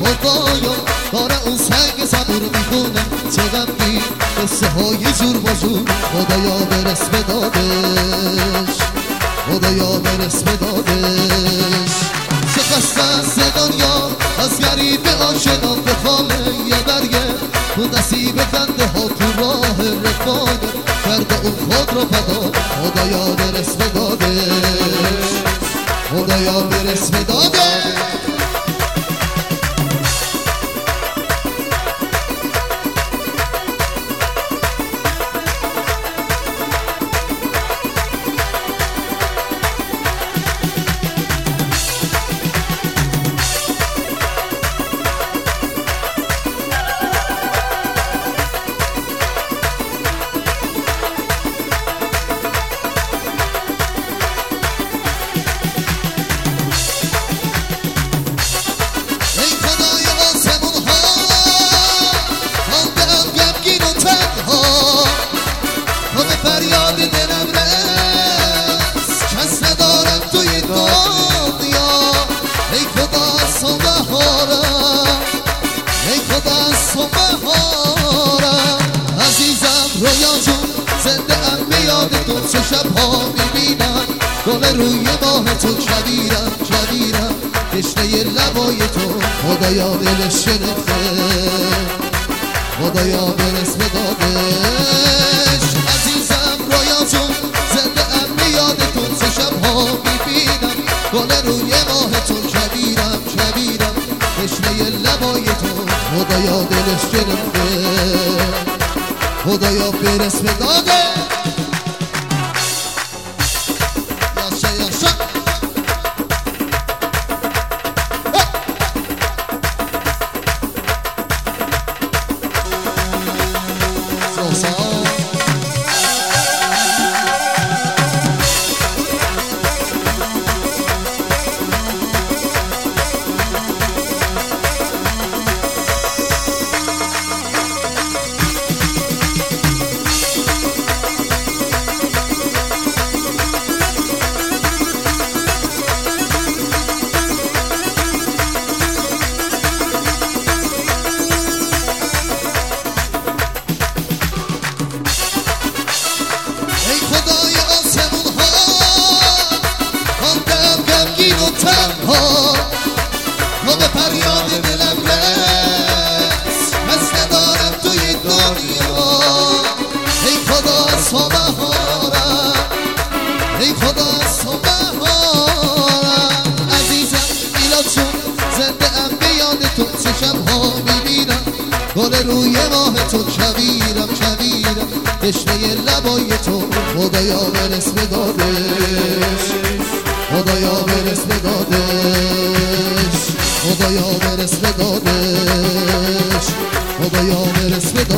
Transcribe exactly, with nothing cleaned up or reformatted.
خدایا داره اون سنگ صبور میخونه چه غمگین قصه های جور بازور خدایا برس به دادش خدایا برس به دادش چه خسته از دنیا از غریب عاشقان به خاله یه برگه تو نصیب خنده ها تو راه رفاقه کرده اون خود رو فدا خدایا برس به دادش خدایا برس به دادش چه شبها میبینم گل روی ماه تو کبیرم کبیرم تشنه لبای تو خدایا دلش گرفته خدایا برس به دادش عزیزم رویا جون زنده ام میاد تو چه شبها میبینم گل روی ماه تو کبیرم کبیرم تشنه لبای تو خدایا دلش گرفته خدایا برس به دادش گل روی ماه تو کبیرم کبیرم تشنه لبای تو خدایا برس به دادش خدایا برس به دادش خدایا برس به دادش خدایا برس به